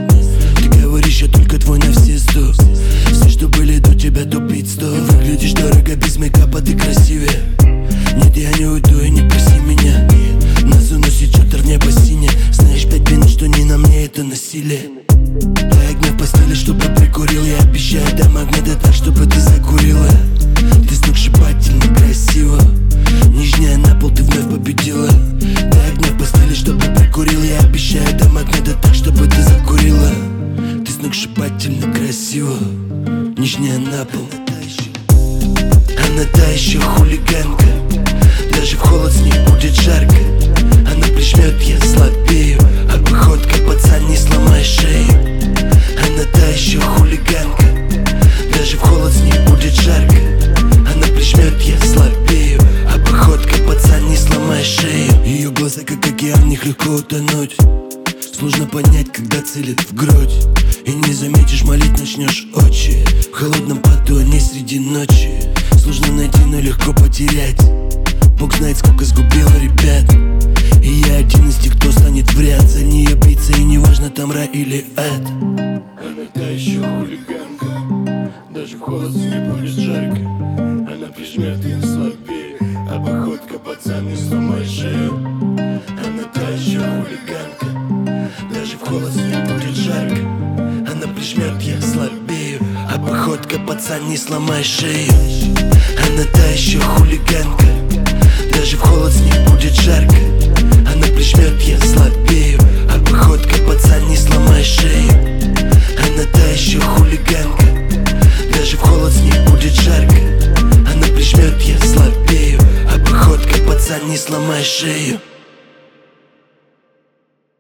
Ты говоришь, я только твой на все 100. Все, что были до тебя, тупить 100. Ты выглядишь дорого, без мейкапа ты красивее. Нет, я не уйду и не проси меня. Нас уносит чётер в небо синее. Знаешь, 5 минут, что не на мне, это насилие. Дай огня в постели, чтобы прикурил. Я обещаю, дам магнита так, чтобы ты закурила. Ты сногсшибательно красива. Нижняя на пол, ты вновь победила. Дай огня в постели, чтобы прикурил. Я обещаю, дам магнита так, чтобы ты закурила. Ты сногсшибательно красива. Нижняя на пол. Она та еще хулиганка. Даже в холод с ней будет жарко. Она прижмет, я слабею. А походка, пацан, не сломай шею. Она та еще хулиганка. Даже в холод с ней будет жарко. Она прижмет, я слабею. А походка, пацан, не сломай шею. Ее глаза как океан, в них легко утонуть. Сложно понять, когда целит в грудь. И не заметишь, молить начнешь очи. В холодном поту, а не среди ночи. Сложно найти, но легко потерять. Бог знает, сколько сгубила ребят. И я один из тех, кто станет в ряд. За нее биться, и неважно, там рай или ад. Она та еще хулиганка. Даже в холод не будет жарко. Она прижмет, я слабее. А походка, пацан, не сломай шею. Она та еще хулиганка. Даже в холод не будет жарко. Она прижмет, я слабею. А походка, пацан, не сломай шею. Она та еще хулиганка. Даже в холод с ней будет жарко. Она прижмет, я слабею. А походка, пацан, не сломай шею. Она та еще хулиганка. Даже в холод с ней будет жарко. Она прижмет, я слабею. А походка, пацан, не сломай шею.